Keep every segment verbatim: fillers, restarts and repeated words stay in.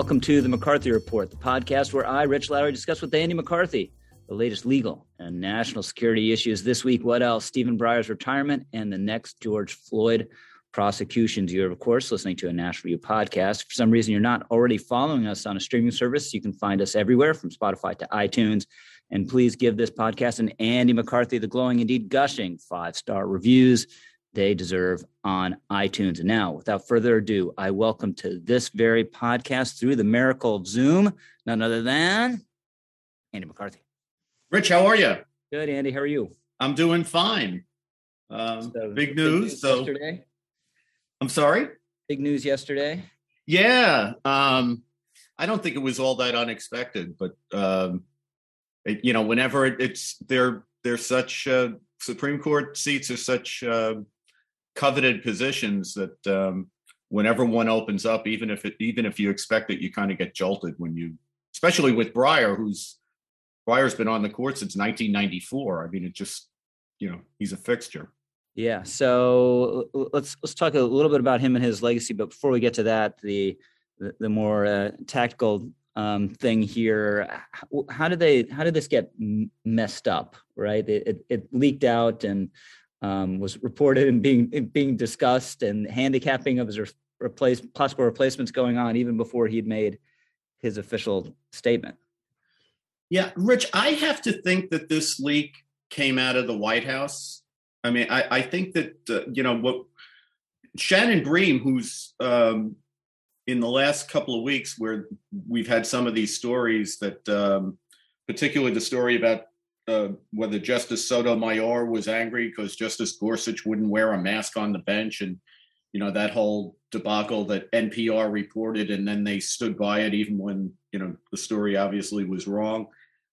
welcome to the McCarthy Report, the podcast where I, Rich Lowry, discuss with Andy McCarthy the latest legal and national security issues. This week, what else? Stephen Breyer's retirement and the next George Floyd prosecutions. You're, of course, listening to a National Review podcast. For some reason, you're not already following us on a streaming service. You can find us everywhere from Spotify to iTunes. And please give this podcast and Andy McCarthy the glowing, indeed gushing five-star reviews they deserve on iTunes. And now, without further ado, I welcome to this very podcast through the miracle of Zoom, none other than Andy McCarthy. Rich, how are you? Good, Andy. How are you? I'm doing fine. Um, So, big news. news so, yesterday. I'm sorry? Big news yesterday. Yeah. Um, I don't think it was all that unexpected, but um, it, you know, whenever it, it's they're they're such uh, Supreme Court seats are such uh, coveted positions that um, whenever one opens up, even if it even if you expect it, you kind of get jolted when you, especially with Breyer, who's Breyer's been on the court since nineteen ninety-four. I mean, it just, you know, he's a fixture. Yeah. So let's let's talk a little bit about him and his legacy. But before we get to that, the the, the more uh, tactical um, thing here, how, how did they how did this get m- messed up? Right. It, it, it leaked out and um, was reported and being being discussed, and handicapping of his re- replace possible replacements going on even before he'd made his official statement. Yeah, Rich, I have to think that this leak came out of the White House. I mean, I, I think that, uh, you know, what Shannon Bream, who's um, in the last couple of weeks where we've had some of these stories that, um, particularly the story about uh, whether Justice Sotomayor was angry because Justice Gorsuch wouldn't wear a mask on the bench, and, you know, that whole debacle that N P R reported, and then they stood by it even when, you know, the story obviously was wrong.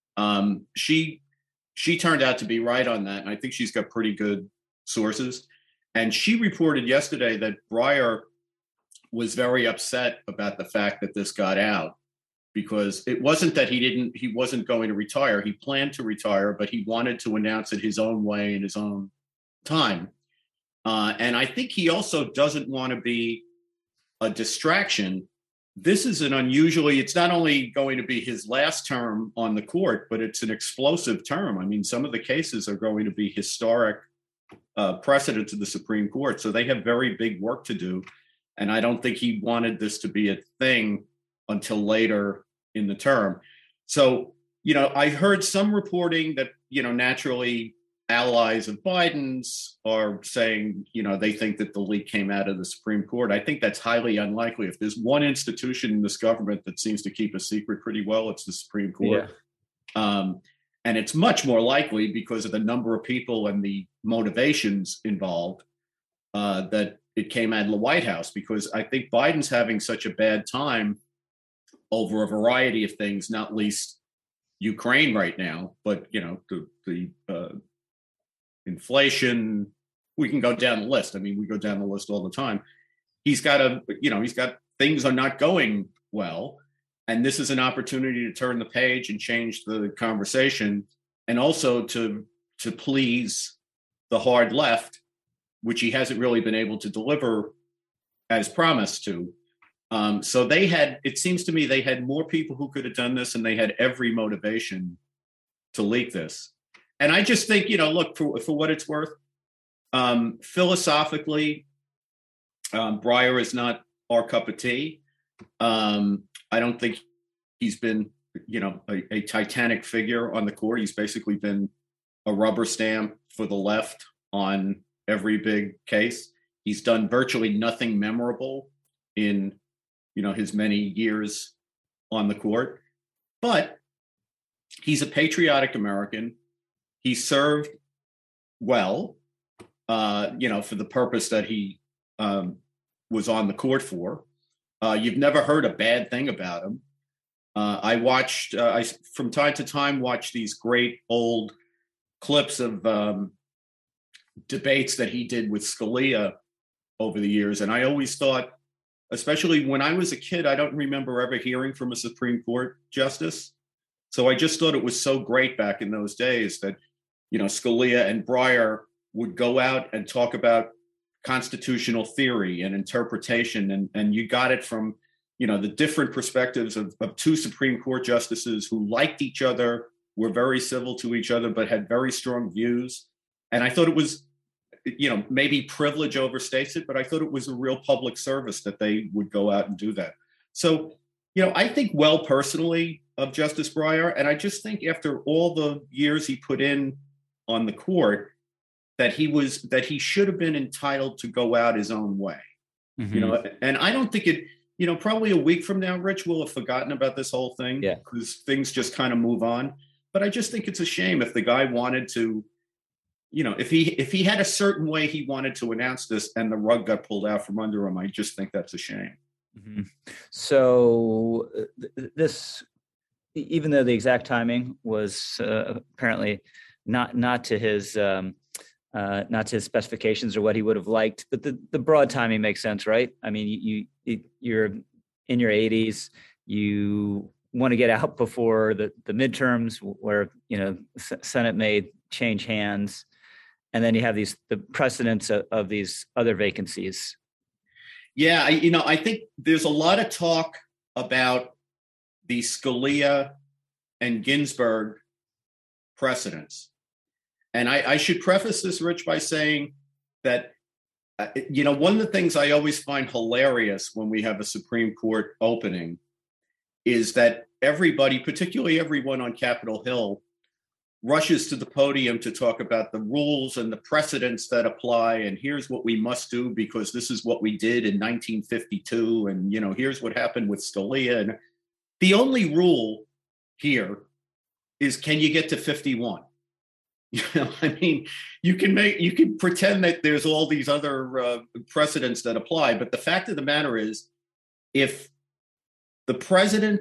Um, she she turned out to be right on that, and I think she's got pretty good sources. And she reported yesterday that Breyer was very upset about the fact that this got out, because it wasn't that he didn't he wasn't going to retire. He planned to retire, but he wanted to announce it his own way in his own time. Uh, and I think he also doesn't want to be a distraction. This is an unusually, it's not only going to be his last term on the court, but it's an explosive term. I mean, some of the cases are going to be historic uh, precedents of the Supreme Court. So they have very big work to do. And I don't think he wanted this to be a thing until later in the term. So, you know, I heard some reporting that, you know, naturally allies of Biden's are saying, you know, they think that the leak came out of the Supreme Court. I think that's highly unlikely. If there's one institution in this government that seems to keep a secret pretty well, it's the Supreme Court. Yeah. Um, and it's much more likely because of the number of people and the motivations involved uh, that it came out of the White House, because I think Biden's having such a bad time over a variety of things, not least Ukraine right now, but, you know, the, the uh, inflation, we can go down the list. I mean, we go down the list all the time. He's got a, you know, he's got things are not going well. And this is an opportunity to turn the page and change the conversation, and also to, to please the hard left, which he hasn't really been able to deliver as promised to. Um, so they had, it seems to me, they had more people who could have done this, and they had every motivation to leak this. And I just think, you know, look, for, for what it's worth, um, philosophically, um, Breyer is not our cup of tea. Um, I don't think he's been, you know, a, a titanic figure on the court. He's basically been a rubber stamp for the left on every big case. He's done virtually nothing memorable in, you know, his many years on the court. But he's a patriotic American. He served well, uh, you know, for the purpose that he um, was on the court for. Uh, you've never heard a bad thing about him. Uh, I watched, uh, I from time to time, watch these great old clips of um, debates that he did with Scalia over the years. And I always thought, especially when I was a kid, I don't remember ever hearing from a Supreme Court justice. So I just thought it was so great back in those days that, you know, Scalia and Breyer would go out and talk about constitutional theory and interpretation. And, and you got it from you know, the different perspectives of, of two Supreme Court justices who liked each other, were very civil to each other, but had very strong views. And I thought it was, you know, maybe privilege overstates it, but I thought it was a real public service that they would go out and do that. So, you know, I think well personally of Justice Breyer, and I just think after all the years he put in on the court, that he was that he should have been entitled to go out his own way. Mm-hmm. You know, and I don't think it, you know, probably a week from now, Rich will have forgotten about this whole thing yeah. because things just kind of move on. But I just think it's a shame if the guy wanted to, you know, if he if he had a certain way he wanted to announce this and the rug got pulled out from under him, I just think that's a shame. Mm-hmm. So th- this, even though the exact timing was uh, apparently not not to his um, uh, not to his specifications or what he would have liked, but the, the broad timing makes sense, right? I mean, you, you you're in your eighties, you want to get out before the, the midterms where, you know, Senate may change hands. And then you have these, the precedents of, of these other vacancies. Yeah. I, you know, I think there's a lot of talk about the Scalia and Ginsburg precedents. And I, I should preface this, Rich, by saying that, uh, you know, one of the things I always find hilarious when we have a Supreme Court opening is that everybody, particularly everyone on Capitol Hill, rushes to the podium to talk about the rules and the precedents that apply. And here's what we must do because this is what we did in nineteen fifty-two. And, you know, here's what happened with Scalia. And the only rule here is, can you get to fifty-one? You know, I mean, you can make, you can pretend that there's all these other uh, precedents that apply. But the fact of the matter is, if the president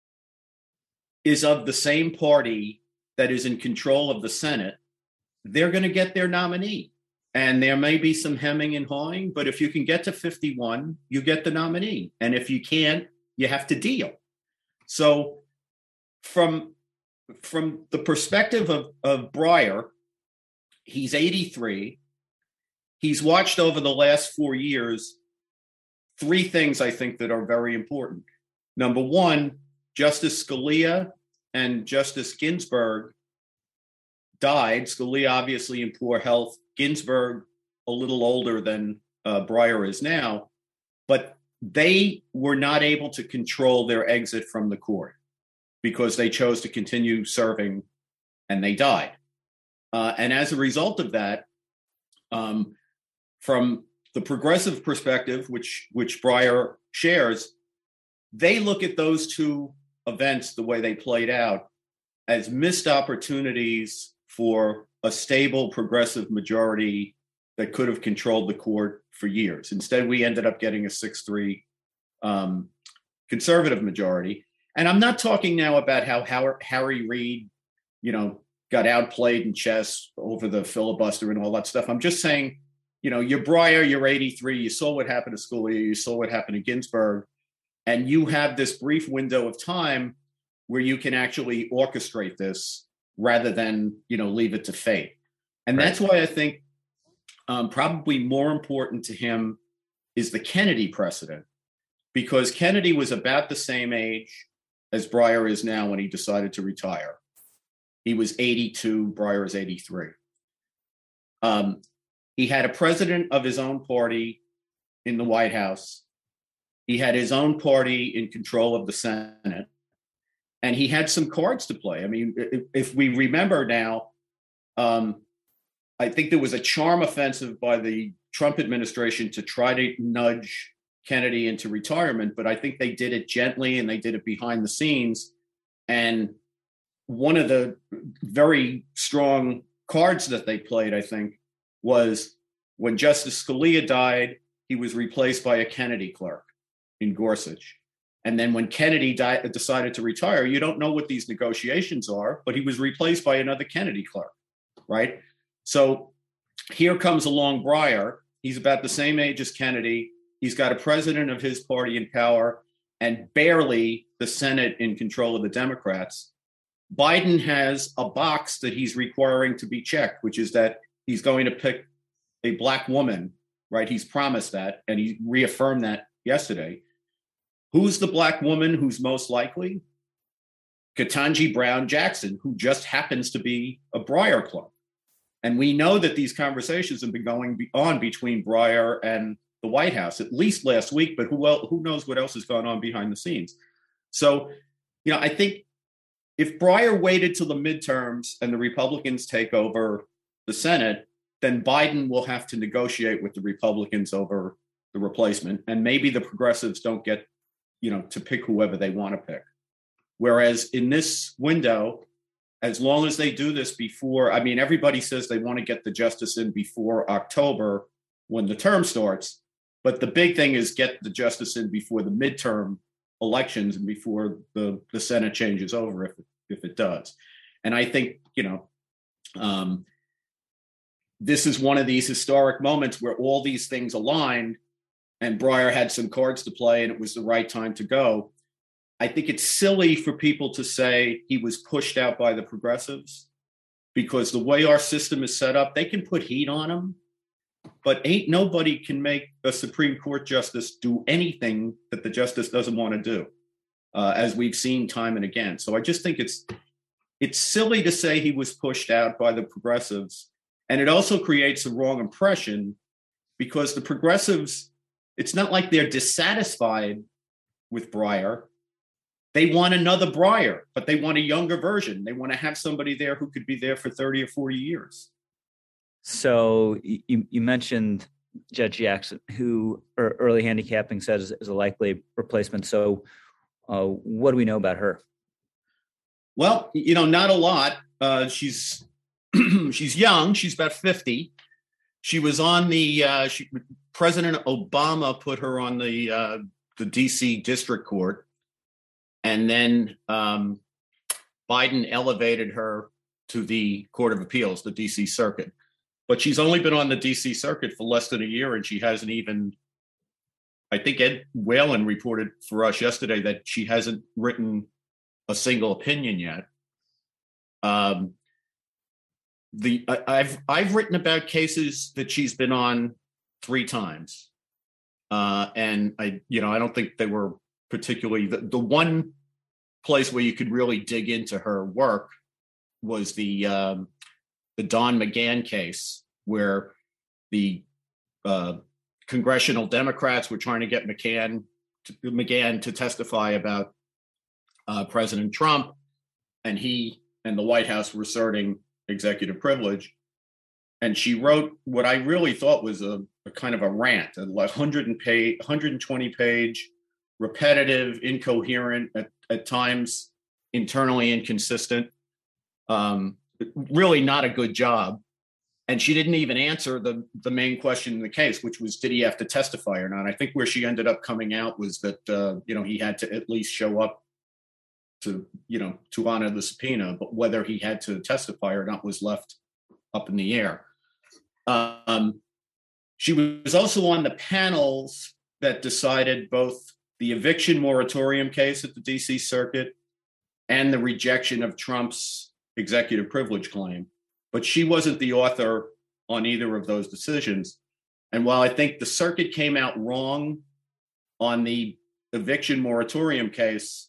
is of the same party that is in control of the Senate, they're going to get their nominee. And there may be some hemming and hawing, but if you can get to fifty-one, you get the nominee. And if you can't, you have to deal. So from, from the perspective of, of Breyer, he's eighty-three. He's watched over the last four years three things I think that are very important. Number one, Justice Scalia and Justice Ginsburg died. Scalia obviously in poor health, Ginsburg a little older than uh, Breyer is now, but they were not able to control their exit from the court because they chose to continue serving and they died. Uh, and as a result of that, um, from the progressive perspective, which, which Breyer shares, they look at those two events the way they played out as missed opportunities for a stable progressive majority that could have controlled the court for years. Instead, we ended up getting a six three um, conservative majority. And I'm not talking now about how Howard, Harry Reid, you know, got outplayed in chess over the filibuster and all that stuff. I'm just saying, you know, you're Breyer, you're eighty-three, you saw what happened to Scalia, you saw what happened to Ginsburg, and you have this brief window of time where you can actually orchestrate this rather than, you know, leave it to fate. And right. That's why I think um, probably more important to him is the Kennedy precedent, because Kennedy was about the same age as Breyer is now when he decided to retire. He was eighty-two, Breyer is eighty-three. Um, he had a president of his own party in the White House. He had his own party in control of the Senate, and he had some cards to play. I mean, if, if we remember now, um, I think there was a charm offensive by the Trump administration to try to nudge Kennedy into retirement, but I think they did it gently and they did it behind the scenes. And one of the very strong cards that they played, I think, was when Justice Scalia died, he was replaced by a Kennedy clerk in Gorsuch. And then when Kennedy died, decided to retire, you don't know what these negotiations are, but he was replaced by another Kennedy clerk, right? So here comes along Breyer. He's about the same age as Kennedy. He's got a president of his party in power and barely the Senate in control of the Democrats. Biden has a box that he's requiring to be checked, which is that he's going to pick a Black woman, right? He's promised that, and he reaffirmed that yesterday, Who's the black woman who's most likely? Ketanji Brown Jackson, who just happens to be a Breyer clone. And we know that these conversations have been going on between Breyer and the White House, at least last week, but who else, who knows what else has gone on behind the scenes. So, you know, I think if Breyer waited till the midterms and the Republicans take over the Senate, then Biden will have to negotiate with the Republicans over the replacement. And maybe the progressives don't get, you know, to pick whoever they want to pick. Whereas in this window, as long as they do this before, I mean, everybody says they want to get the justice in before October when the term starts. But the big thing is get the justice in before the midterm elections and before the, the Senate changes over, if, if it does. And I think, you know, um, this is one of these historic moments where all these things aligned and Breyer had some cards to play and it was the right time to go. I think it's silly for people to say he was pushed out by the progressives because the way our system is set up, they can put heat on him, but ain't nobody can make a Supreme Court justice do anything that the justice doesn't want to do, uh, as we've seen time and again. So I just think it's it's silly to say he was pushed out by the progressives. And it also creates a wrong impression because the progressives, it's not like they're dissatisfied with Breyer. They want another Breyer, but they want a younger version. They want to have somebody there who could be there for thirty or forty years. So you, you mentioned Judge Jackson, who early handicapping said is, is a likely replacement. So uh, what do we know about her? Well, you know, not a lot. Uh, she's she's young. She's about fifty. She was on the uh, she, President Obama put her on the uh, the D C District Court. And then um, Biden elevated her to the Court of Appeals, the D C Circuit. But she's only been on the D C Circuit for less than a year, and she hasn't even, I think Ed Whalen reported for us yesterday that she hasn't written a single opinion yet. Um, the I, I've I've written about cases that she's been on three times, uh, and I you know I don't think they were particularly the, the one place where you could really dig into her work was the um, the Don McGahn case, where the uh, congressional Democrats were trying to get McCann to, McGahn to testify about uh, President Trump, and he and the White House were asserting executive privilege. And she wrote what I really thought was a, a kind of a rant, a one hundred page, one hundred twenty page, repetitive, incoherent, at, at times internally inconsistent, um, really not a good job. And she didn't even answer the, the main question in the case, which was, did he have to testify or not? I think where she ended up coming out was that, uh, you know, he had to at least show up to, you know, to honor the subpoena, but whether he had to testify or not was left up in the air. Um, she was also on the panels that decided both the eviction moratorium case at the D C Circuit and the rejection of Trump's executive privilege claim. But she wasn't the author on either of those decisions. And while I think the circuit came out wrong on the eviction moratorium case,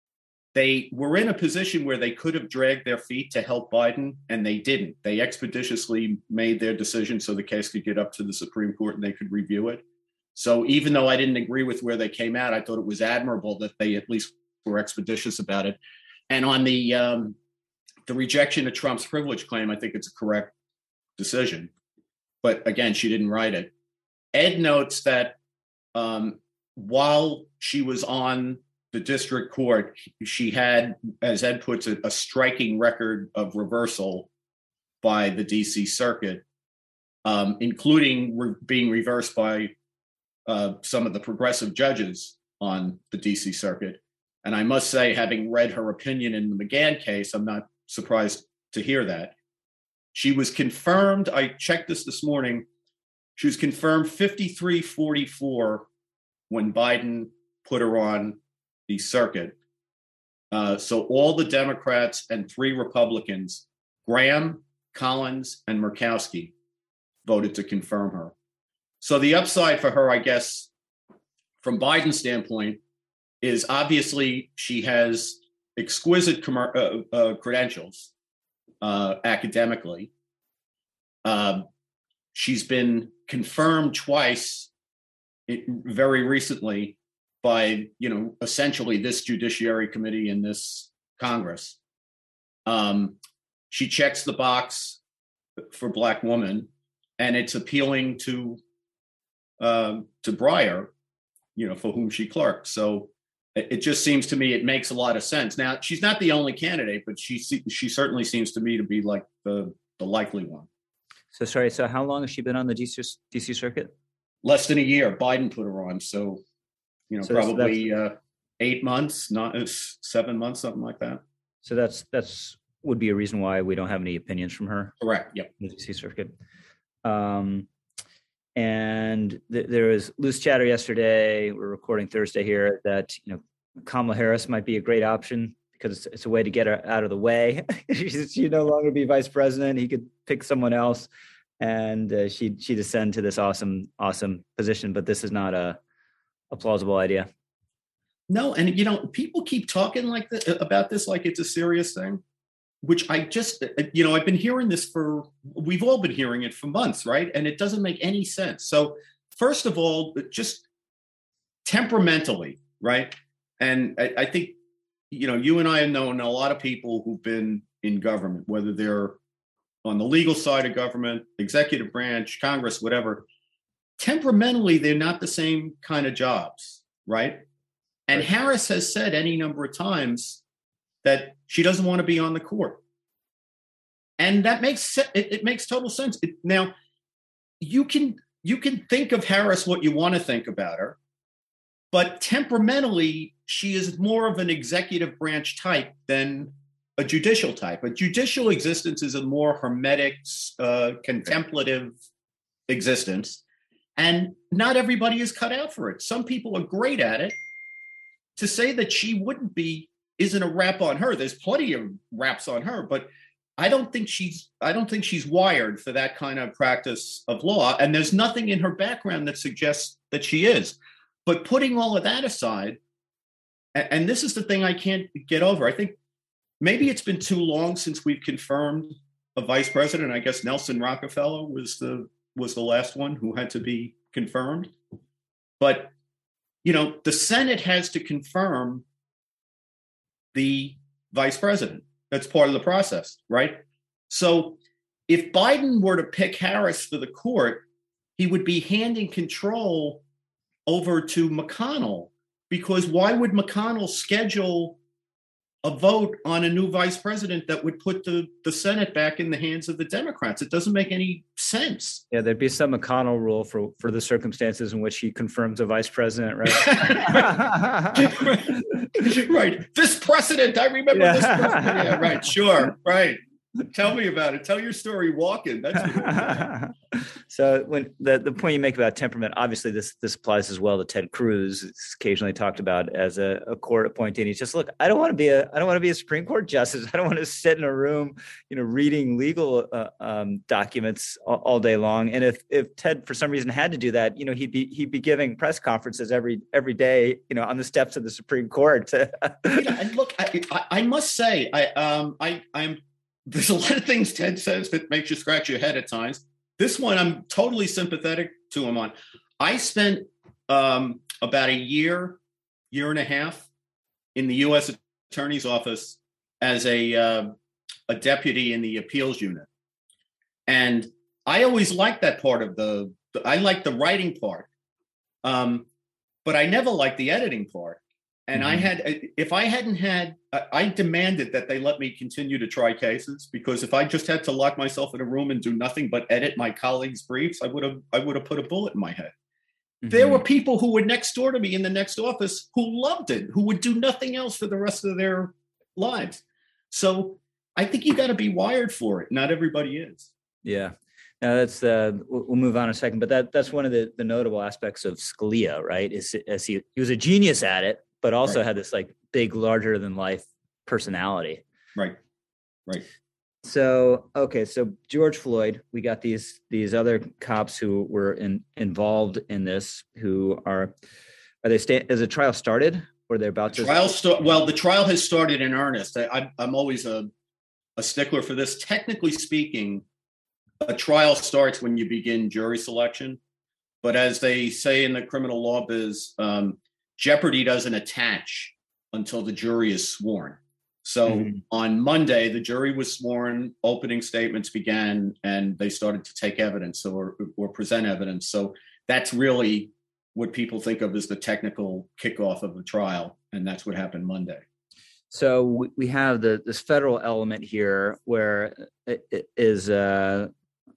they were in a position where they could have dragged their feet to help Biden, and they didn't. They expeditiously made their decision so the case could get up to the Supreme Court and they could review it. So even though I didn't agree with where they came out, I thought it was admirable that they at least were expeditious about it. And on the um, the rejection of Trump's privilege claim, I think it's a correct decision. But again, she didn't write it. Ed notes that um, while she was on the district court, she had, as Ed puts it, a striking record of reversal by the D C Circuit, um, including re- being reversed by uh, some of the progressive judges on the D C Circuit. And I must say, having read her opinion in the McGahn case, I'm not surprised to hear that. She was confirmed, I checked this this morning, she was confirmed fifty-three forty-four when Biden put her on the circuit. Uh, so all the Democrats and three Republicans, Graham, Collins, and Murkowski, voted to confirm her. So the upside for her, I guess, from Biden's standpoint, is obviously she has exquisite com- uh, uh, credentials uh, academically. Uh, she's been confirmed twice, it, very recently, by, you know, essentially this Judiciary Committee in this Congress. Um, she checks the box for Black woman, and it's appealing to uh, to Breyer, you know, for whom she clerked. So it, it just seems to me it makes a lot of sense. Now, she's not the only candidate, but she she certainly seems to me to be like the the likely one. So sorry. So how long has she been on the D C, D C circuit? Less than a year. Biden put her on. So, you know, so probably uh, eight months, not seven months, something like that. So that's that's would be a reason why we don't have any opinions from her. Correct. Yep. The D C circuit. Um, and th- there was loose chatter yesterday. We're recording Thursday here that, you know, Kamala Harris might be a great option because it's, it's a way to get her out of the way. She'd no longer be vice president. He could pick someone else, and uh, she'd she'd ascend to this awesome awesome position. But this is not a a plausible idea. No, and you know, people keep talking like this, about this like it's a serious thing, which I just, you know, I've been hearing this for, we've all been hearing it for months, right? And it doesn't make any sense. So first of all, just temperamentally, right? And I, I think, you know, you and I have known a lot of people who've been in government, whether they're on the legal side of government, executive branch, Congress, whatever. Temperamentally, they're not the same kind of jobs, right? And right. Harris has said any number of times that she doesn't want to be on the court. And that makes it, it makes total sense. It, now, you can you can think of Harris what you want to think about her, but temperamentally, she is more of an executive branch type than a judicial type. A judicial existence is a more hermetic, uh, contemplative existence. And not everybody is cut out for it. Some people are great at it. To say that she wouldn't be isn't a rap on her. There's plenty of raps on her, but I don't think she's I don't think she's wired for that kind of practice of law. And there's nothing in her background that suggests that she is. But putting all of that aside, and, and this is the thing I can't get over. I think maybe it's been too long since we've confirmed a vice president. I guess Nelson Rockefeller was the was the last one who had to be confirmed. But, you know, the Senate has to confirm the vice president. That's part of the process, right? So if Biden were to pick Harris for the court, he would be handing control over to McConnell, because why would McConnell schedule a vote on a new vice president that would put the, the Senate back in the hands of the Democrats? It doesn't make any sense. Yeah, there'd be some McConnell rule for, for the circumstances in which he confirms a vice president, right? Right. This precedent, I remember yeah. this precedent. Yeah, right. Sure. Right. Tell me about it. Tell your story walking. That's so when the, the point you make about temperament, obviously this this applies as well to Ted Cruz. It's occasionally talked about as a, a court appointee. And he's just, look, I don't want to be a I don't want to be a Supreme Court justice. I don't want to sit in a room, you know, reading legal uh, um, documents all, all day long. And if if Ted for some reason had to do that, you know, he'd be he'd be giving press conferences every every day, you know, on the steps of the Supreme Court. You know, and look, I, I, I must say, I um I I'm. There's a lot of things Ted says that makes you scratch your head at times. This one, I'm totally sympathetic to him on. I spent um, about a year, year and a half in the U S Attorney's Office as a uh, a deputy in the appeals unit. And I always liked that part of the, I liked the writing part, um, but I never liked the editing part. And mm-hmm. I had, if I hadn't had, I demanded that they let me continue to try cases, because if I just had to lock myself in a room and do nothing but edit my colleagues' briefs, I would have, I would have put a bullet in my head. Mm-hmm. There were people who were next door to me in the next office who loved it, who would do nothing else for the rest of their lives. So I think you got to be wired for it. Not everybody is. Yeah. Now that's uh, we'll move on in a second, but that that's one of the, the notable aspects of Scalia, right? Is as he he was a genius at it, but also right. had this like big, larger than life personality. Right. Right. So, okay. So George Floyd, we got these, these other cops who were in, involved in this, who are, are they stay, is the trial started? or they're about the to? Trial start. Well, the trial has started in earnest. I, I'm always a, a stickler for this. Technically speaking, a trial starts when you begin jury selection. But as they say in the criminal law biz, um, jeopardy doesn't attach until the jury is sworn. So mm-hmm. on Monday, the jury was sworn, opening statements began, and they started to take evidence or, or present evidence. So that's really what people think of as the technical kickoff of the trial, and that's what happened Monday. So we have the this federal element here where it is uh,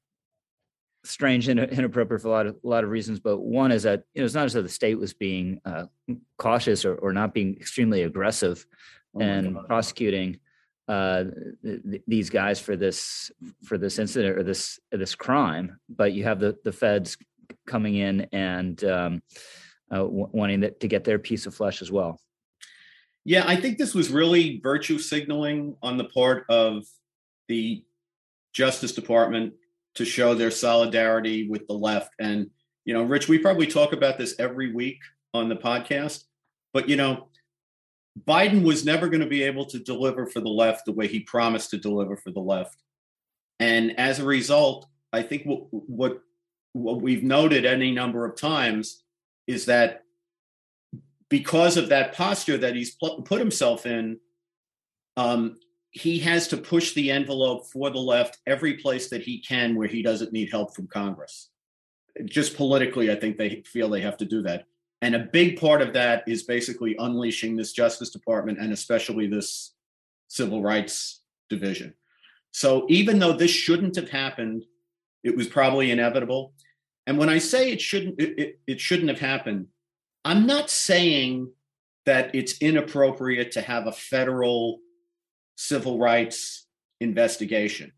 strange and inappropriate for a lot of a lot of reasons, but one is that you know it's not as though the state was being uh, cautious or, or not being extremely aggressive oh and prosecuting uh, th- these guys for this for this incident or this this crime, but you have the the feds coming in and um, uh, w- wanting to get their piece of flesh as well. Yeah, I think this was really virtue signaling on the part of the Justice Department to show their solidarity with the left. And, you know, Rich, we probably talk about this every week on the podcast, but, you know, Biden was never going to be able to deliver for the left the way he promised to deliver for the left. And as a result, I think what what, what we've noted any number of times is that because of that posture that he's pl- put himself in, um, he has to push the envelope for the left every place that he can where he doesn't need help from Congress. Just politically, I think they feel they have to do that. And a big part of that is basically unleashing this Justice Department and especially this Civil Rights Division. So even though this shouldn't have happened, it was probably inevitable. And when I say it shouldn't, it, it, it shouldn't have happened, I'm not saying that it's inappropriate to have a federal civil rights investigation.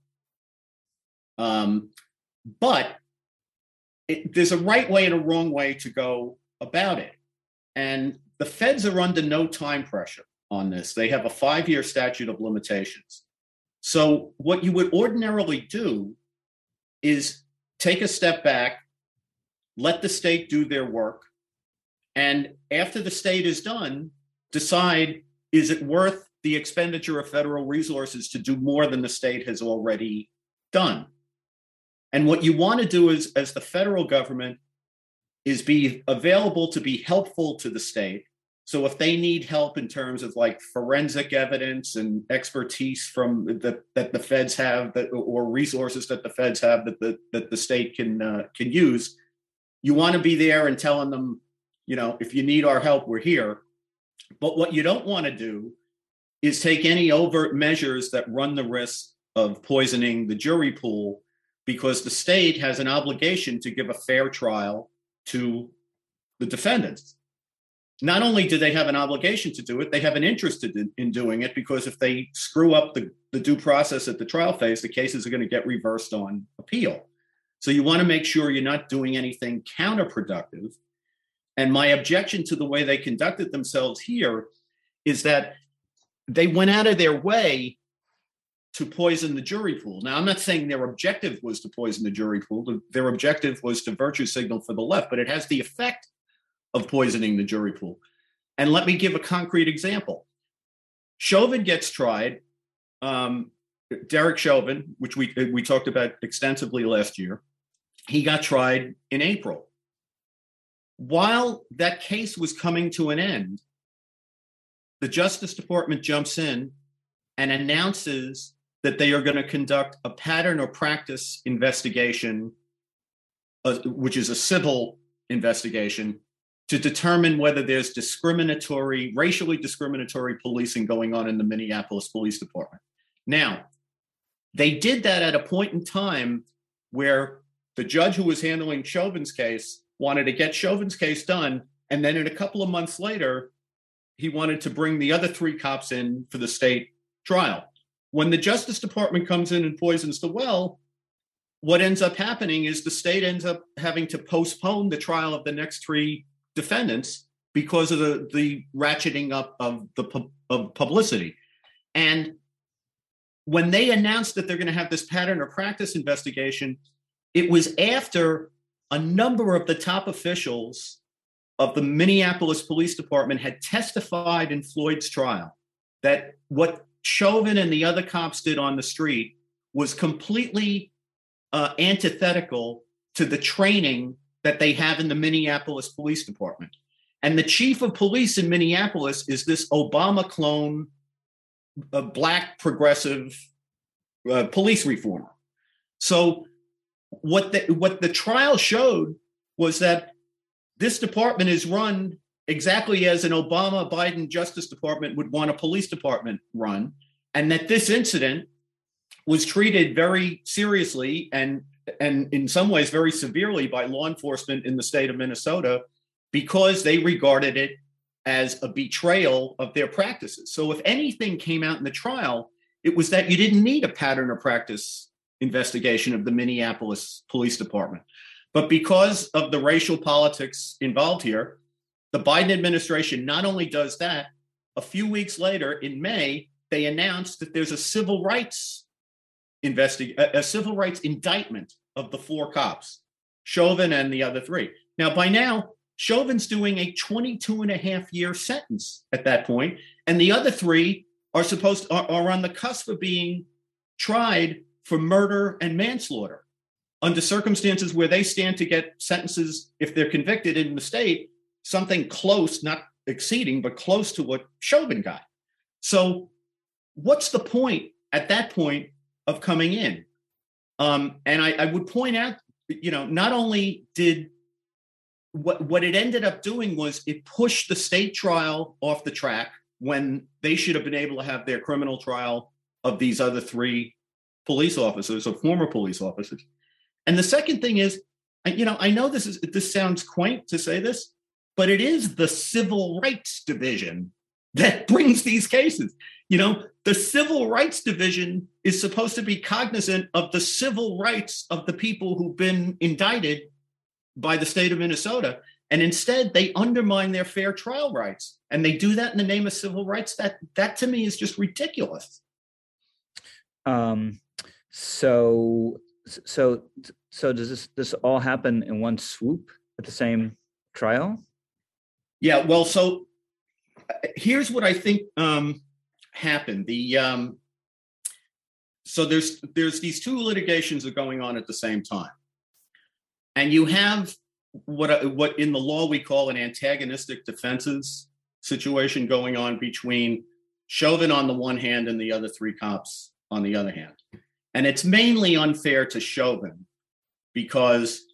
Um, but it, there's a right way and a wrong way to go about it. And the feds are under no time pressure on this. They have a five-year statute of limitations. So what you would ordinarily do is take a step back, let the state do their work, and after the state is done, decide, is it worth the expenditure of federal resources to do more than the state has already done? And what you want to do is, as the federal government, is be available to be helpful to the state. So if they need help in terms of like forensic evidence and expertise from the, that the feds have, that, or resources that the feds have that the that the state can uh, can use, you want to be there and telling them, you know, if you need our help, we're here. But what you don't want to do is take any overt measures that run the risk of poisoning the jury pool, because the state has an obligation to give a fair trial to the defendants. Not only do they have an obligation to do it, they have an interest in, in doing it, because if they screw up the, the due process at the trial phase, the cases are going to get reversed on appeal. So you want to make sure you're not doing anything counterproductive. And my objection to the way they conducted themselves here is that they went out of their way to poison the jury pool. Now, I'm not saying their objective was to poison the jury pool. Their objective was to virtue signal for the left, but it has the effect of poisoning the jury pool. And let me give a concrete example. Chauvin gets tried. Um, Derek Chauvin, which we, we talked about extensively last year, he got tried in April. While that case was coming to an end, the Justice Department jumps in and announces that they are going to conduct a pattern or practice investigation, uh, which is a civil investigation, to determine whether there's discriminatory, racially discriminatory policing going on in the Minneapolis Police Department. Now, they did that at a point in time where the judge who was handling Chauvin's case wanted to get Chauvin's case done, and then in a couple of months later, he wanted to bring the other three cops in for the state trial. When the Justice Department comes in and poisons the well, what ends up happening is the state ends up having to postpone the trial of the next three defendants because of the, the ratcheting up of the pu- of publicity. And when they announced that they're going to have this pattern or practice investigation, it was after a number of the top officials of the Minneapolis Police Department had testified in Floyd's trial that what Chauvin and the other cops did on the street was completely uh, antithetical to the training that they have in the Minneapolis Police Department. And the chief of police in Minneapolis is this Obama clone, a black progressive uh, police reformer. So what the, what the trial showed was that this department is run exactly as an Obama Biden Justice Department would want a police department run, and that this incident was treated very seriously and, and in some ways very severely by law enforcement in the state of Minnesota because they regarded it as a betrayal of their practices. So if anything came out in the trial, it was that you didn't need a pattern or practice investigation of the Minneapolis Police Department. But because of the racial politics involved here, the Biden administration not only does that, a few weeks later in May, they announced that there's a civil rights investi- a, a civil rights indictment of the four cops, Chauvin and the other three. Now, by now, Chauvin's doing a twenty-two and a half year sentence at that point, and the other three are supposed to, are, are on the cusp of being tried for murder and manslaughter under circumstances where they stand to get sentences, if they're convicted in the state, something close, not exceeding, but close to what Chauvin got. So what's the point at that point of coming in? Um, and I, I would point out, you know, not only did what, what it ended up doing was it pushed the state trial off the track when they should have been able to have their criminal trial of these other three police officers or former police officers. And the second thing is, you know, I know this is this sounds quaint to say this, but it is the Civil Rights Division that brings these cases. You know, the Civil Rights Division is supposed to be cognizant of the civil rights of the people who've been indicted by the state of Minnesota. And instead, they undermine their fair trial rights. And they do that in the name of civil rights. That, that to me is just ridiculous. Um, so... So, so does this this all happen in one swoop at the same trial? Yeah. Well, so here's what I think um, happened. The um, so there's there's these two litigations are going on at the same time, and you have what what in the law we call an antagonistic defenses situation going on between Chauvin on the one hand and the other three cops on the other hand. And it's mainly unfair to Chauvin because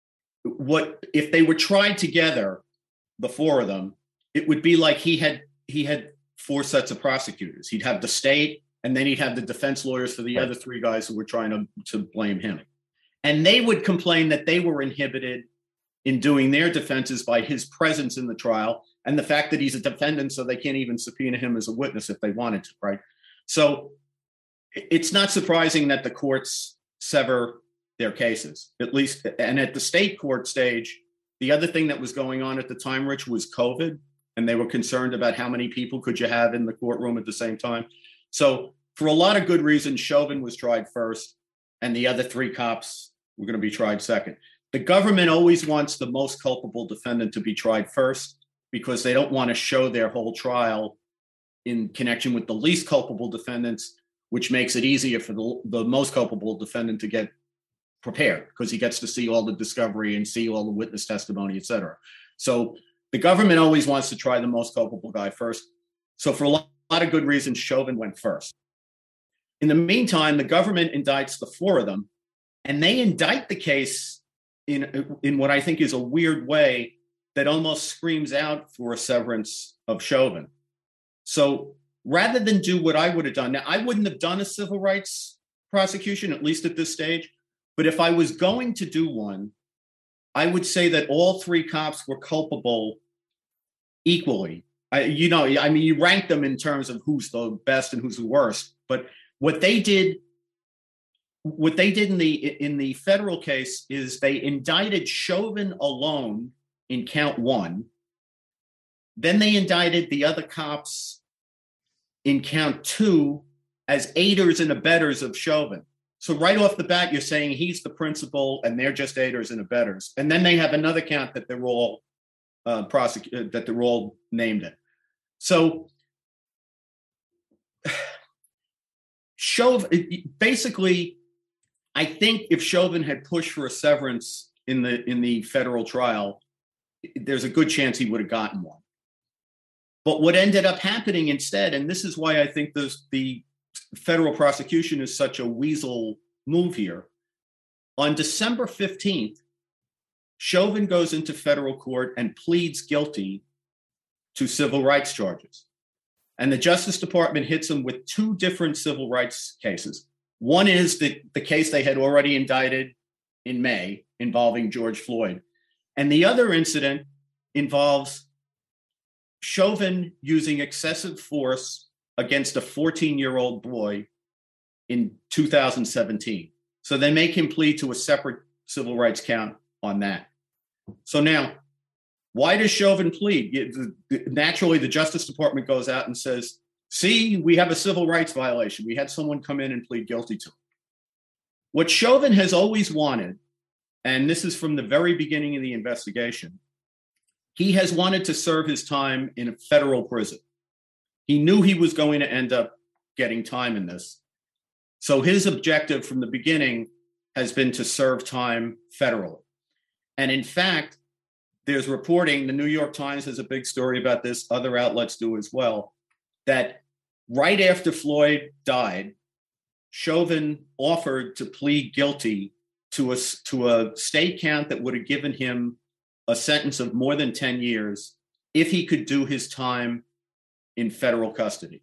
what if they were tried together, the four of them, it would be like he had he had four sets of prosecutors. He'd have the state, and then he'd have the defense lawyers for the other three guys who were trying to, to blame him. And they would complain that they were inhibited in doing their defenses by his presence in the trial and the fact that he's a defendant, so they can't even subpoena him as a witness if they wanted to, right? So it's not surprising that the courts sever their cases, at least. And at the state court stage, the other thing that was going on at the time, Rich, was COVID. And they were concerned about how many people could you have in the courtroom at the same time. So for a lot of good reasons, Chauvin was tried first, and the other three cops were going to be tried second. The government always wants the most culpable defendant to be tried first because they don't want to show their whole trial in connection with the least culpable defendants, which makes it easier for the, the most culpable defendant to get prepared because he gets to see all the discovery and see all the witness testimony, et cetera. So the government always wants to try the most culpable guy first. So for a lot, a lot of good reasons, Chauvin went first. In the meantime, the government indicts the four of them, and they indict the case in, in what I think is a weird way that almost screams out for a severance of Chauvin. So rather than do what I would have done, now I wouldn't have done a civil rights prosecution, at least at this stage, but if I was going to do one, I would say that all three cops were culpable equally. I, you know, I mean, you rank them in terms of who's the best and who's the worst, but what they did, what they did in the in the federal case is they indicted Chauvin alone in count one. Then they indicted the other cops in count two as aiders and abettors of Chauvin. So right off the bat, you're saying he's the principal and they're just aiders and abettors. And then they have another count that they're all uh, prosecute that they're all named in. So Chauvin, basically, I think if Chauvin had pushed for a severance in the in the federal trial, there's a good chance he would have gotten one. But what ended up happening instead, and this is why I think this, the federal prosecution is such a weasel move here, on December fifteenth, Chauvin goes into federal court and pleads guilty to civil rights charges. And the Justice Department hits him with two different civil rights cases. One is the, the case they had already indicted in May involving George Floyd. And the other incident involves Chauvin using excessive force against a fourteen-year-old boy in two thousand seventeen. So they make him plead to a separate civil rights count on that. So now, why does Chauvin plead? Naturally, the Justice Department goes out and says, see, we have a civil rights violation. We had someone come in and plead guilty to it. What Chauvin has always wanted, and this is from the very beginning of the investigation, he has wanted to serve his time in a federal prison. He knew he was going to end up getting time in this. So his objective from the beginning has been to serve time federally. And in fact, there's reporting, the New York Times has a big story about this, other outlets do as well, that right after Floyd died, Chauvin offered to plead guilty to a, to a state count that would have given him a sentence of more than ten years if he could do his time in federal custody.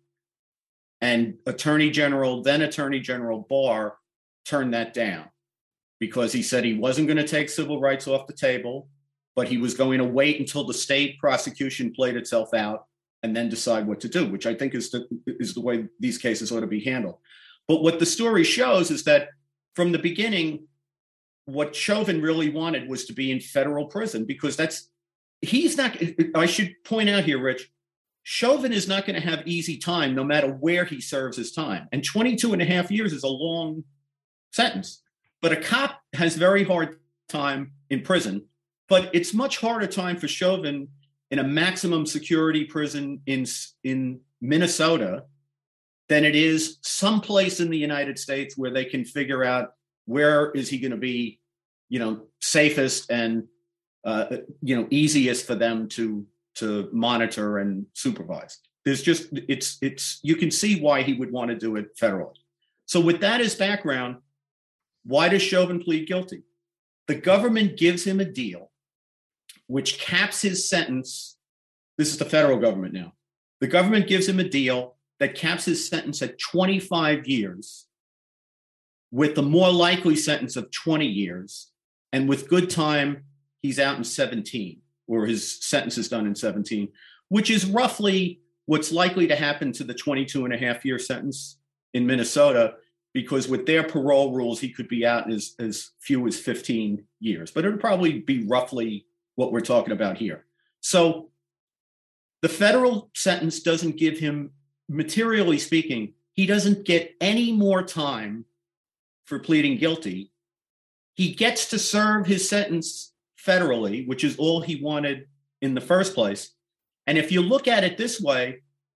And Attorney General, then Attorney General Barr, turned that down because he said he wasn't going to take civil rights off the table, but he was going to wait until the state prosecution played itself out and then decide what to do, which I think is the, is the way these cases ought to be handled. But what the story shows is that from the beginning, what Chauvin really wanted was to be in federal prison because that's, he's not, I should point out here, Rich, Chauvin is not going to have easy time no matter where he serves his time. And twenty-two and a half years is a long sentence, but a cop has very hard time in prison. But it's much harder time for Chauvin in a maximum security prison in, in Minnesota than it is someplace in the United States where they can figure out where is he going to be, you know, safest and, uh, you know, easiest for them to, to monitor and supervise. There's just, it's, it's, you can see why he would want to do it federally. So with that as background, why does Chauvin plead guilty? The government gives him a deal which caps his sentence. This is the federal government now. The government gives him a deal that caps his sentence at twenty-five years with the more likely sentence of twenty years. And with good time, he's out in seventeen, or his sentence is done in seventeen, which is roughly what's likely to happen to the twenty-two and a half year sentence in Minnesota, because with their parole rules, he could be out in as, as few as fifteen years. But it would probably be roughly what we're talking about here. So the federal sentence doesn't give him, materially speaking, he doesn't get any more time for pleading guilty. He gets to serve his sentence federally, which is all he wanted in the first place. And if you look at it this way,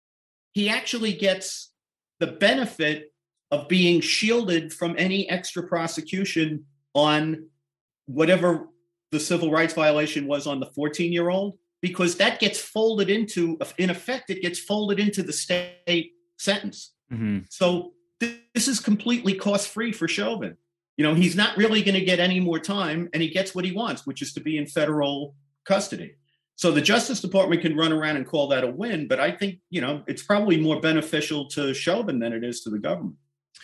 he actually gets the benefit of being shielded from any extra prosecution on whatever the civil rights violation was on the fourteen-year-old, because that gets folded into, in effect, it gets folded into the state sentence. Mm-hmm. So th- this is completely cost-free for Chauvin. You know, he's not really going to get any more time, and he gets what he wants, which is to be in federal custody. So the Justice Department can run around and call that a win, but I think, you know, it's probably more beneficial to Chauvin than it is to the government.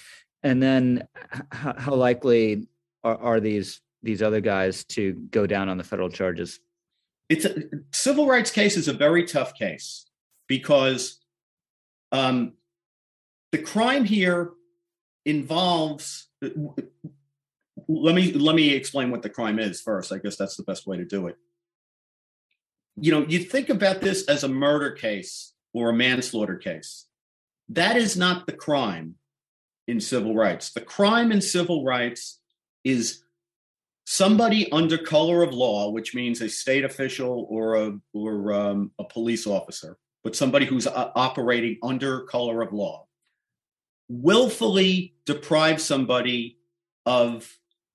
And then how, how likely are, are these these other guys to go down on the federal charges? It's a civil rights case is a very tough case because um, the crime here involves. Let me let me explain what the crime is first. I guess that's the best way to do it. You know, you think about this as a murder case or a manslaughter case. That is not the crime in civil rights. The crime in civil rights is somebody under color of law, which means a state official or a or um, a police officer, but somebody who's uh, operating under color of law, willfully deprive somebody of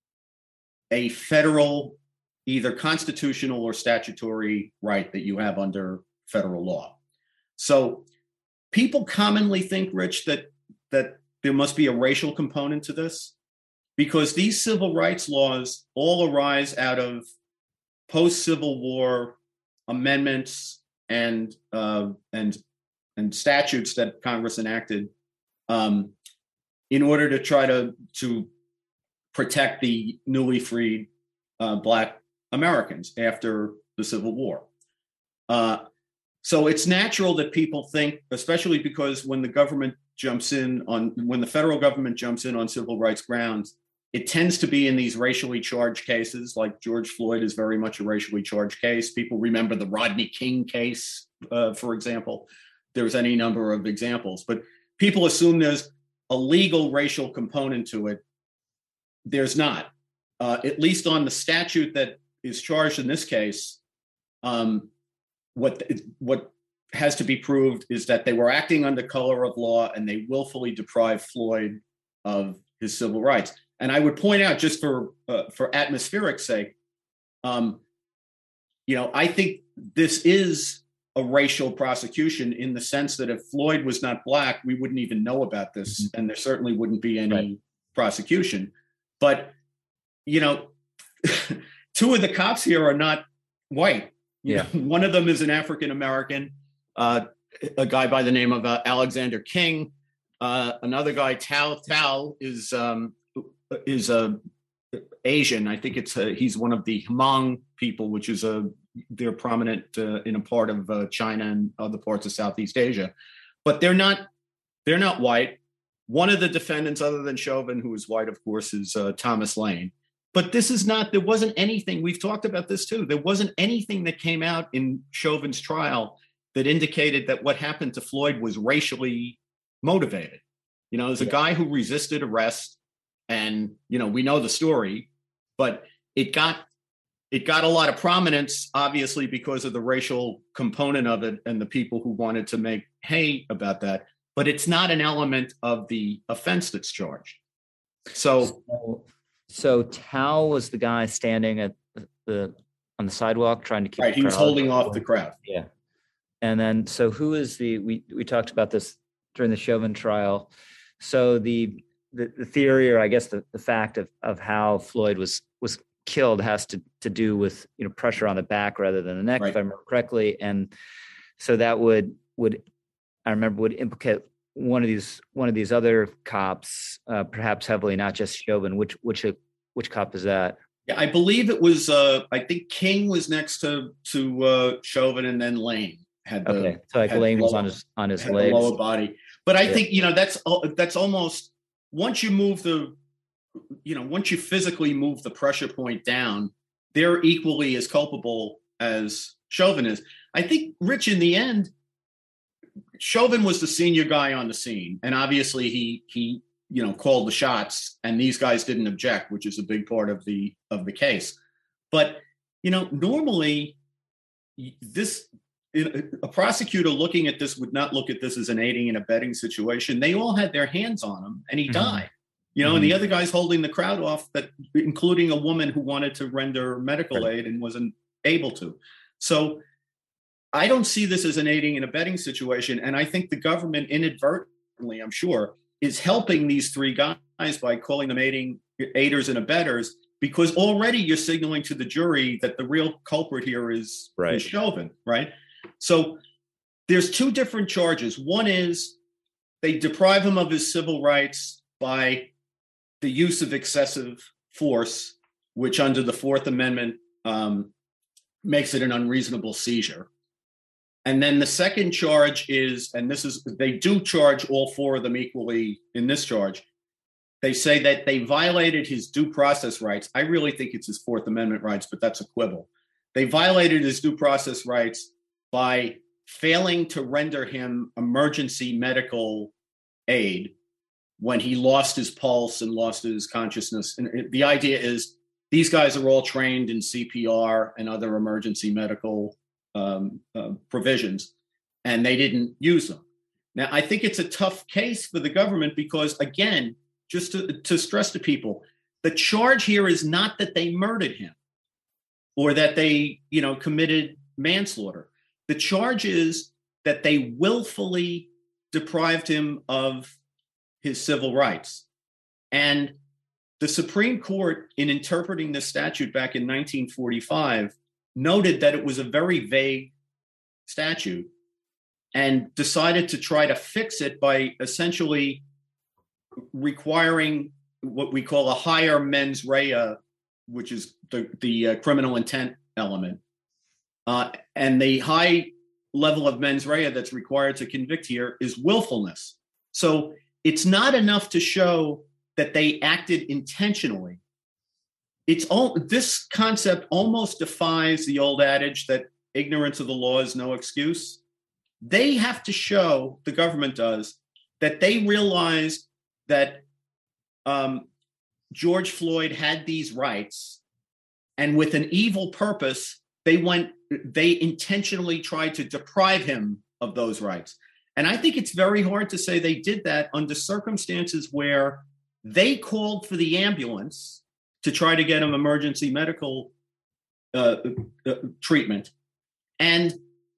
a federal, either constitutional or statutory right that you have under federal law. So people commonly think, Rich, that that there must be a racial component to this, because these civil rights laws all arise out of post-Civil War amendments and uh, and and statutes that Congress enacted um, in order to try to to protect the newly freed uh, Black Americans after the Civil War. Uh, so it's natural that people think, especially because when the government jumps in on, when the federal government jumps in on civil rights grounds, it tends to be in these racially charged cases, like George Floyd is very much a racially charged case. People remember the Rodney King case, uh, for example. There's any number of examples, but people assume there's a legal racial component to it. There's not, uh, at least on the statute that is charged in this case. Um, what what has to be proved is that they were acting under color of law and they willfully deprived Floyd of his civil rights. And I would point out, just for uh, for atmospheric sake, um, you know, I think this is a racial prosecution in the sense that if Floyd was not Black, we wouldn't even know about this, mm-hmm. and there certainly wouldn't be any right. prosecution. But, you know, two of the cops here are not white. You yeah. know, one of them is an African-American, uh, a guy by the name of uh, Alexander King. Uh, another guy, Tao Tao, is um, is a uh, Asian. I think it's a, he's one of the Hmong people, which is a they're prominent uh, in a part of uh, China and other parts of Southeast Asia, but they're not they're not white. One of the defendants, other than Chauvin, who is white, of course, is uh, Thomas Lane. But this is not, there wasn't anything, we've talked about this too, there wasn't anything that came out in Chauvin's trial that indicated that what happened to Floyd was racially motivated. You know, there's a yeah. guy who resisted arrest, and, you know, we know the story, but it got it got a lot of prominence, obviously, because of the racial component of it and the people who wanted to make hay about that. But it's not an element of the offense that's charged. So, so, so Tao was the guy standing at the on the sidewalk trying to keep. Right, he was holding off the crowd. Yeah, and then so who is the? We we talked about this during the Chauvin trial. So the the, the theory, or I guess the, the fact of of how Floyd was was killed has to to do with, you know, pressure on the back rather than the neck, right. if I remember correctly, and so that would would. I remember would implicate one of these one of these other cops, uh, perhaps heavily, not just Chauvin. Which which which cop is that? Yeah, I believe it was. Uh, I think King was next to to uh, Chauvin, and then Lane had the. Okay, so like Lane was lower, on his on his legs, lower body. But I yeah. think, you know, that's that's almost once you move the, you know, once you physically move the pressure point down, they're equally as culpable as Chauvin is. I think, Rich, in the end, Chauvin was the senior guy on the scene, and obviously he he you know called the shots, and these guys didn't object, which is a big part of the of the case. But, you know, normally this a prosecutor looking at this would not look at this as an aiding and abetting situation. They all had their hands on him, and he mm-hmm. died. You know, mm-hmm. and the other guy's holding the crowd off, that including a woman who wanted to render medical right. aid and wasn't able to. So I don't see this as an aiding and abetting situation. And I think the government inadvertently, I'm sure, is helping these three guys by calling them aiding, aiders and abettors, because already you're signaling to the jury that the real culprit here is, right. is Chauvin, right? So there's two different charges. One is they deprive him of his civil rights by the use of excessive force, which under the Fourth Amendment um, makes it an unreasonable seizure. And then the second charge is, and this is, they do charge all four of them equally in this charge. They say that they violated his due process rights. I really think it's his Fourth Amendment rights, but that's a quibble. They violated his due process rights by failing to render him emergency medical aid when he lost his pulse and lost his consciousness. And the idea is these guys are all trained in C P R and other emergency medical um, uh, provisions, and they didn't use them. Now, I think it's a tough case for the government because, again, just to, to stress to people, the charge here is not that they murdered him or that they, you know, committed manslaughter. The charge is that they willfully deprived him of his civil rights. And the Supreme Court, in interpreting this statute back in nineteen forty-five, noted that it was a very vague statute and decided to try to fix it by essentially requiring what we call a higher mens rea, which is the, the uh, criminal intent element. Uh, and the high level of mens rea that's required to convict here is willfulness. So it's not enough to show that they acted intentionally. It's all, this concept almost defies the old adage that ignorance of the law is no excuse. They have to show, the government does, that they realized that um, George Floyd had these rights, and with an evil purpose, they went, they intentionally tried to deprive him of those rights. And I think it's very hard to say they did that under circumstances where they called for the ambulance to try to get him emergency medical uh, uh, treatment. And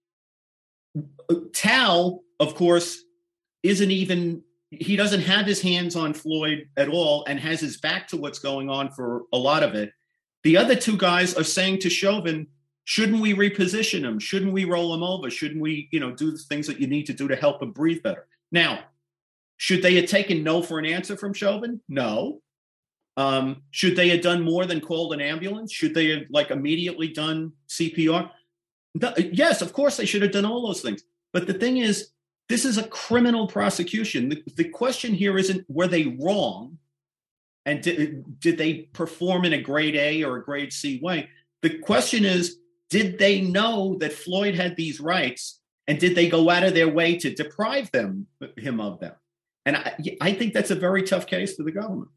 Tal, of course, isn't even, he doesn't have his hands on Floyd at all and has his back to what's going on for a lot of it. The other two guys are saying to Chauvin, shouldn't we reposition him? Shouldn't we roll him over? Shouldn't we, you know, do the things that you need to do to help him breathe better? Now, should they have taken no for an answer from Chauvin? No. Um, should they have done more than called an ambulance? Should they have like immediately done C P R? No, yes, of course they should have done all those things. But the thing is, this is a criminal prosecution. The, the question here isn't were they wrong and did, did they perform in a grade A or a grade C way? The question is, did they know that Floyd had these rights and did they go out of their way to deprive them him of them? And I, I think that's a very tough case for the government.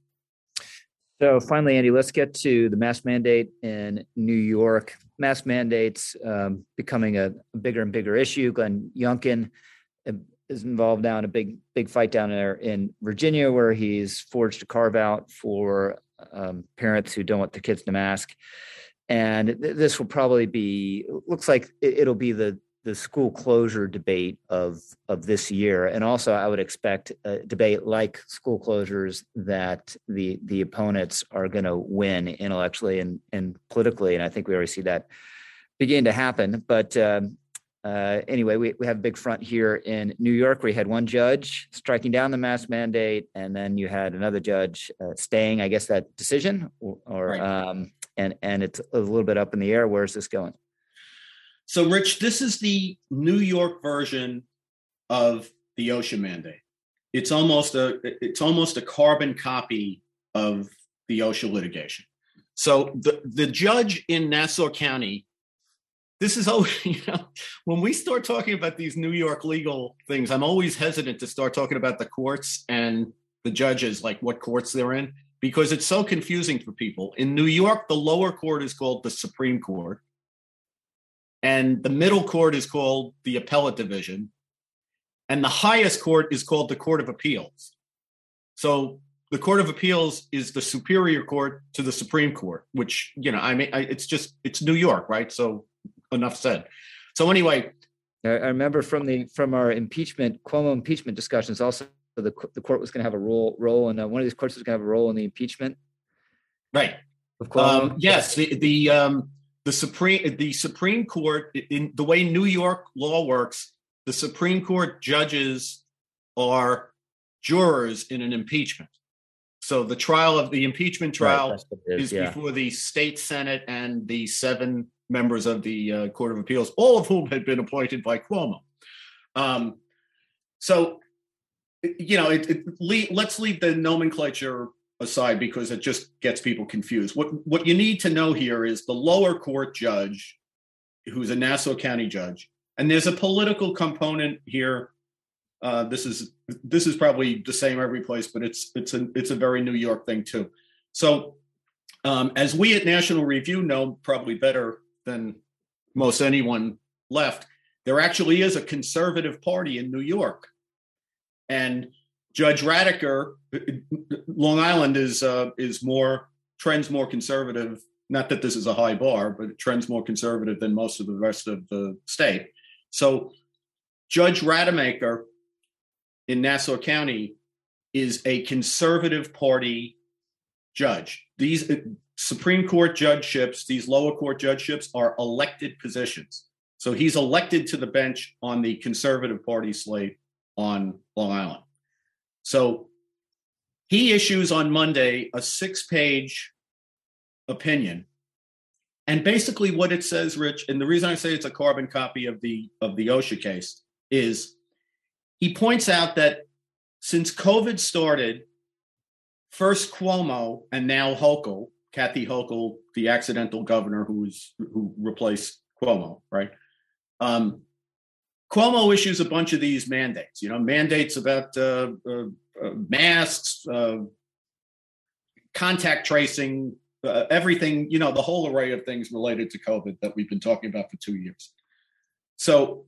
So finally, Andy, let's get to the mask mandate in New York. Mask mandates um, becoming a, a bigger and bigger issue. Glenn Youngkin is involved now in a big, big fight down there in Virginia, where he's forged a carve out for um, parents who don't want their kids to mask. And th- this will probably be, looks like it, it'll be the the school closure debate of of this year. And also I would expect a debate like school closures that the the opponents are going to win intellectually and, and politically. And I think we already see that begin to happen. But um, uh, anyway, we, we have a big front here in New York where you had one judge striking down the mask mandate, and then you had another judge uh, staying, I guess, that decision, or, or right. um, and, and it's a little bit up in the air. Where's this going? So, Rich, this is the New York version of the OSHA mandate. It's almost a it's almost a carbon copy of the OSHA litigation. So, the, the judge in Nassau County, this is always, you know, when we start talking about these New York legal things, I'm always hesitant to start talking about the courts and the judges, like what courts they're in, because it's so confusing for people. In New York, the lower court is called the Supreme Court. And the middle court is called the Appellate Division. And the highest court is called the Court of Appeals. So the Court of Appeals is the superior court to the Supreme Court, which, you know, I mean, I, it's just, it's New York, right? So enough said. So anyway. I remember from the from our impeachment, Cuomo impeachment discussions, also the, the court was going to have a role, role and one of these courts was going to have a role in the impeachment. Right. Of Cuomo. Um, yes. The, the, um, The Supreme, the Supreme Court, in the way New York law works, the Supreme Court judges are jurors in an impeachment. So the trial of the impeachment trial right, is, is yeah. before the state Senate and the seven members of the uh, Court of Appeals, all of whom had been appointed by Cuomo. Um, so, you know, it, it, le- let's leave the nomenclature aside because it just gets people confused. What what you need to know here is the lower court judge, who's a Nassau County judge, and there's a political component here. Uh, this is this is probably the same every place, but it's it's a it's a very New York thing too. So Um, as we at National Review know probably better than most anyone left, there actually is a conservative party in New York. And Judge Radiker, Long Island is uh, is more, trends more conservative. Not that this is a high bar, but it trends more conservative than most of the rest of the state. So Judge Rademacher in Nassau County is a conservative party judge. These Supreme Court judgeships, these lower court judgeships are elected positions. So he's elected to the bench on the conservative party slate on Long Island. So he issues on Monday a six-page opinion. And basically what it says, Rich, and the reason I say it's a carbon copy of the of the OSHA case, is he points out that since COVID started, first Cuomo and now Hochul, Kathy Hochul, the accidental governor who was who replaced Cuomo, right? Um, Cuomo issues a bunch of these mandates, you know, mandates about uh, uh, uh, masks, uh, contact tracing, uh, everything, you know, the whole array of things related to COVID that we've been talking about for two years. So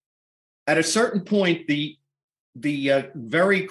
at a certain point, the the uh, very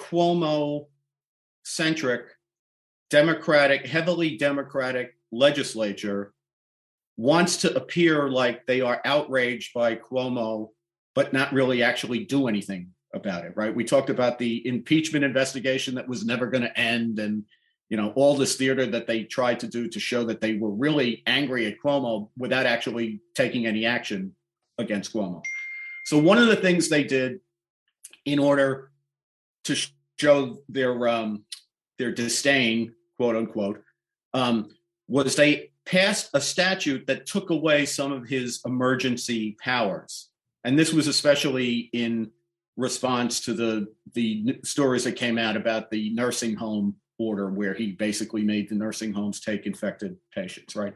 Cuomo-centric, Democratic, heavily Democratic legislature wants to appear like they are outraged by Cuomo, but not really actually do anything about it, right? We talked about the impeachment investigation that was never going to end, and you know all this theater that they tried to do to show that they were really angry at Cuomo without actually taking any action against Cuomo. So one of the things they did in order to show their um, their disdain, quote unquote, um, was they passed a statute that took away some of his emergency powers. And this was especially in response to the, the stories that came out about the nursing home order, where he basically made the nursing homes take infected patients, right?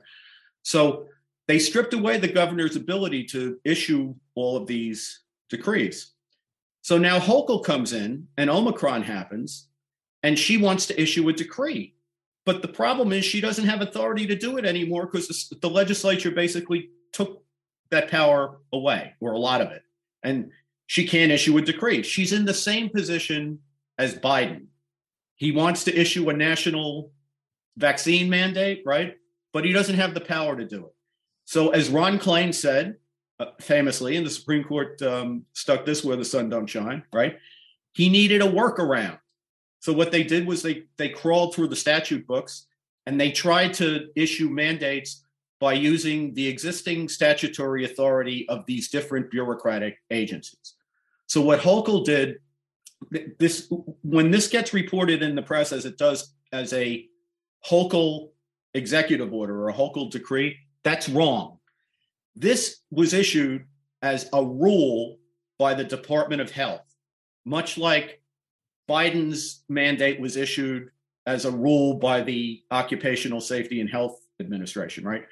So they stripped away the governor's ability to issue all of these decrees. So now Hochul comes in and Omicron happens, and she wants to issue a decree. But the problem is she doesn't have authority to do it anymore because the legislature basically took that power away, or a lot of it. And she can't issue a decree. She's in the same position as Biden. He wants to issue a national vaccine mandate, right? But he doesn't have the power to do it. So as Ron Klain said, uh, famously, and the Supreme Court um, stuck this where the sun don't shine, right? He needed a workaround. So what they did was they they crawled through the statute books and they tried to issue mandates by using the existing statutory authority of these different bureaucratic agencies. So what Hochul did, this when this gets reported in the press as it does as a Hochul executive order or a Hochul decree, that's wrong. This was issued as a rule by the Department of Health, much like Biden's mandate was issued as a rule by the Occupational Safety and Health Administration, right?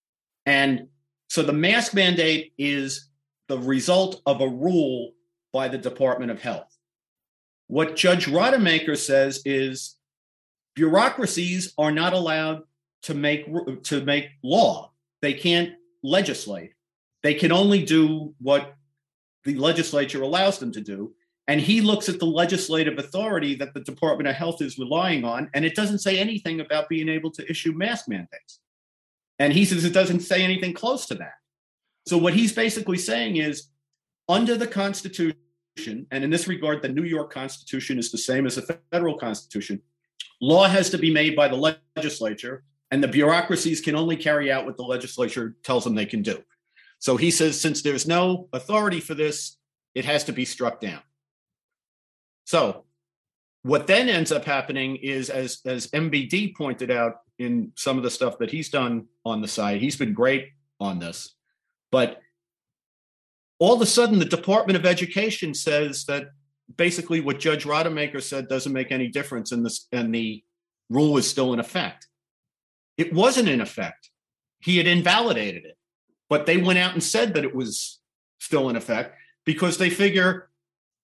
And so the mask mandate is the result of a rule by the Department of Health. What Judge Rademacher says is bureaucracies are not allowed to make to make law. They can't legislate. They can only do what the legislature allows them to do. And he looks at the legislative authority that the Department of Health is relying on, and it doesn't say anything about being able to issue mask mandates. And he says it doesn't say anything close to that. So what he's basically saying is, under the Constitution, and in this regard, the New York Constitution is the same as the federal Constitution, law has to be made by the legislature, and the bureaucracies can only carry out what the legislature tells them they can do. So he says, since there's no authority for this, it has to be struck down. So what then ends up happening is, as, as M B D pointed out in some of the stuff that he's done on the site, he's been great on this, but all of a sudden the Department of Education says that basically what Judge Rademacher said doesn't make any difference, and, this, and the rule is still in effect. It wasn't in effect. He had invalidated it, but they went out and said that it was still in effect because they figure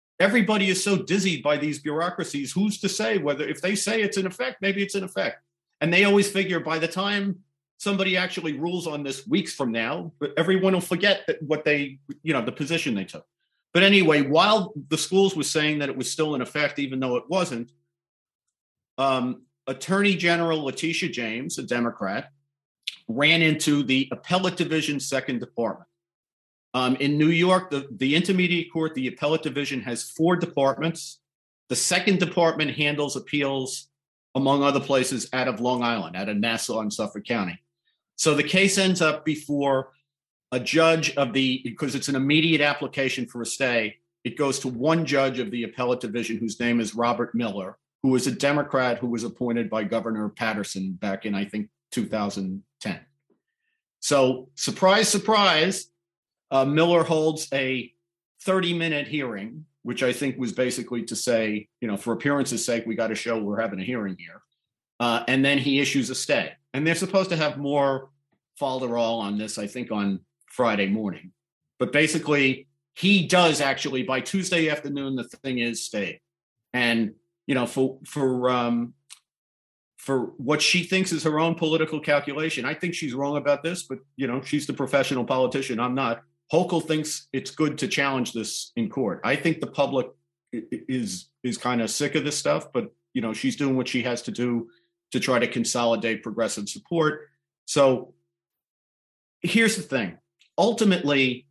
everybody is so dizzied by these bureaucracies. Who's to say whether, if they say it's in effect, maybe it's in effect. And they always figure by the time somebody actually rules on this weeks from now, everyone will forget that what they, you know, the position they took. But anyway, while the schools were saying that it was still in effect, even though it wasn't, um, Attorney General Letitia James, a Democrat, ran into the Appellate Division Second Department. Um, in New York, the, the Intermediate Court, the Appellate Division has four departments. The Second Department handles appeals, among other places, out of Long Island, out of Nassau and Suffolk County. So the case ends up before a judge of the, because it's an immediate application for a stay, it goes to one judge of the Appellate Division, whose name is Robert Miller, who was a Democrat who was appointed by Governor Patterson back in, I think, two thousand ten. So surprise, surprise, uh, Miller holds a thirty-minute hearing, which I think was basically to say, you know, for appearance's sake, we got to show we're having a hearing here. Uh, and then he issues a stay. And they're supposed to have more falderall on this, I think, on Friday morning. But basically, he does actually, by Tuesday afternoon, the thing is stayed. And, you know, for for um, for what she thinks is her own political calculation, I think she's wrong about this, but, you know, she's the professional politician. I'm not. Hochul thinks it's good to challenge this in court. I think the public is is kind of sick of this stuff, but, you know, she's doing what she has to do to try to consolidate progressive support. So here's the thing. Ultimately,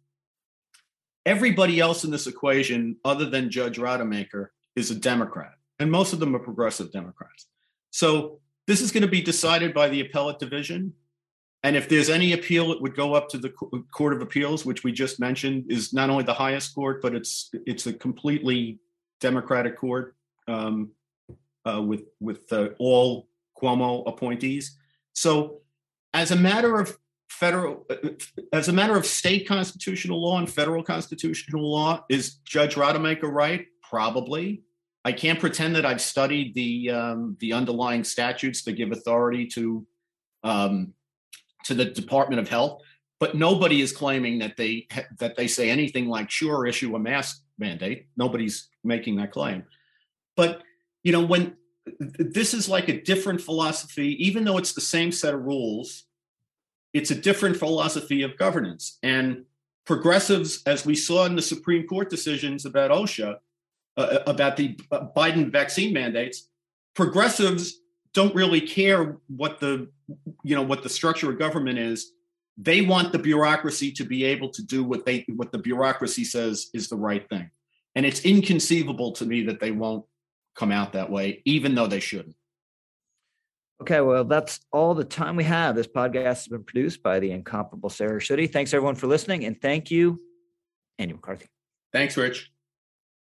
everybody else in this equation, other than Judge Rademacher, is a Democrat, and most of them are progressive Democrats. So this is going to be decided by the Appellate Division. And if there's any appeal, it would go up to the Court of Appeals, which we just mentioned is not only the highest court, but it's it's a completely Democratic court um, uh, with with uh, all Cuomo appointees. So as a matter of federal, as a matter of state constitutional law and federal constitutional law, is Judge Rademacher right? Probably. I can't pretend that I've studied the um, the underlying statutes that give authority to um, to the Department of Health, but nobody is claiming that they that they say anything like, sure, issue a mask mandate. Nobody's making that claim. But, you know, when this is like a different philosophy, even though it's the same set of rules, it's a different philosophy of governance. And progressives, as we saw in the Supreme Court decisions about OSHA, uh, about the Biden vaccine mandates, progressives don't really care what the, you know, what the structure of government is. They want the bureaucracy to be able to do what they, what the bureaucracy says is the right thing. And it's inconceivable to me that they won't come out that way, even though they shouldn't. Okay, well, that's all the time we have. This podcast has been produced by the incomparable Sarah Schutte. Thanks, everyone, for listening. And thank you, Andy McCarthy. Thanks, Rich.